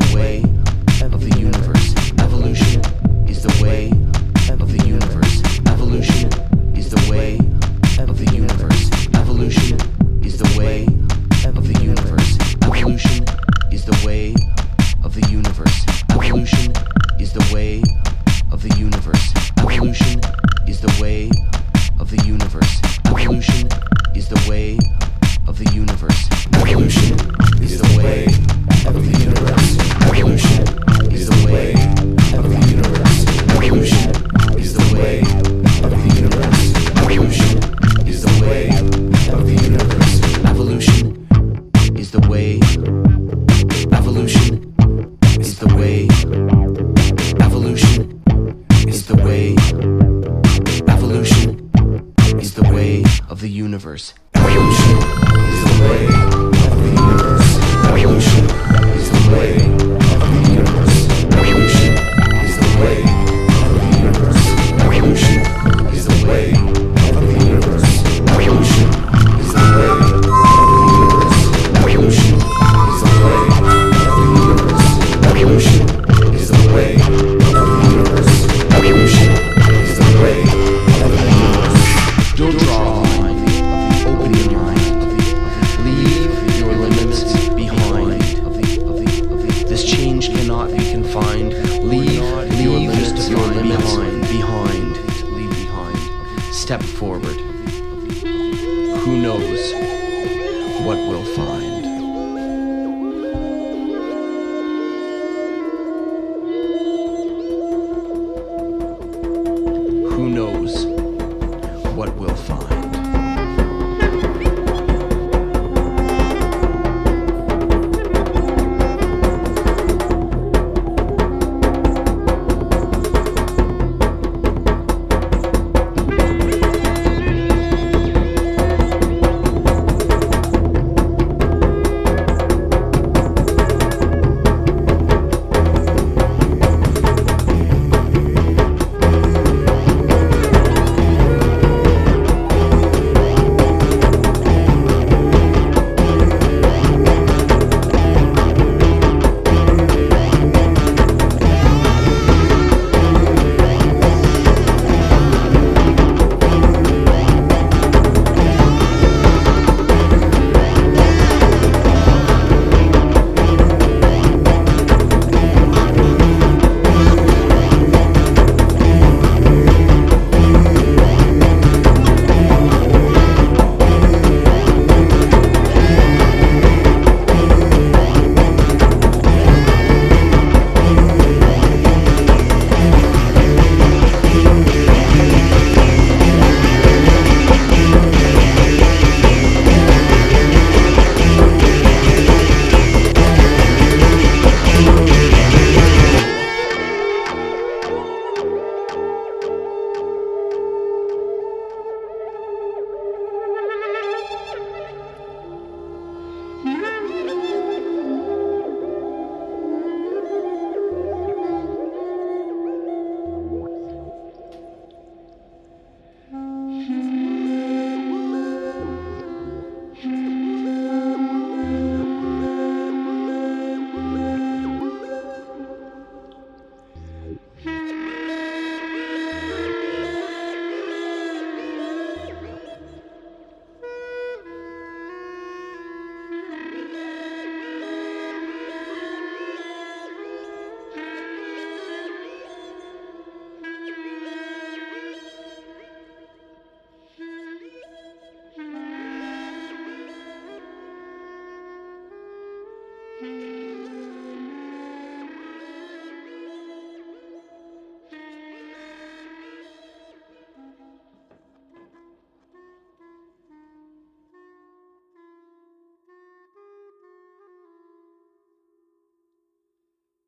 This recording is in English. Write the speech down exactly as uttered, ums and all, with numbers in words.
way of the universe. Evolution is the way of the universe. Evolution is the way of the universe. Evolution is the way of the universe. Evolution is the way of the universe. Evolution is the way of the universe. Evolution is the way of the universe. Evolution is the way of the universe. Evolution is the way of the universe. Evolution is the way of the universe. Evolution is the way of the universe. Evolution is the way of the universe. Evolution is the way. Evolution is the way. Evolution is the way. Evolution is the way of the universe. Evolution is the way of the universe. Evolution is the way of the universe. Evolution is the way of the universe. Evolution is the way of the universe. Evolution is the way of the universe. Evolution is the way of the universe. Evolution is the way of the universe. Evolution is the way of the universe. Don't draw a line. Open your mind. Leave your limits behind. This change cannot be confined. Leave, leave your limit behind. Behind. Leave behind. Step forward.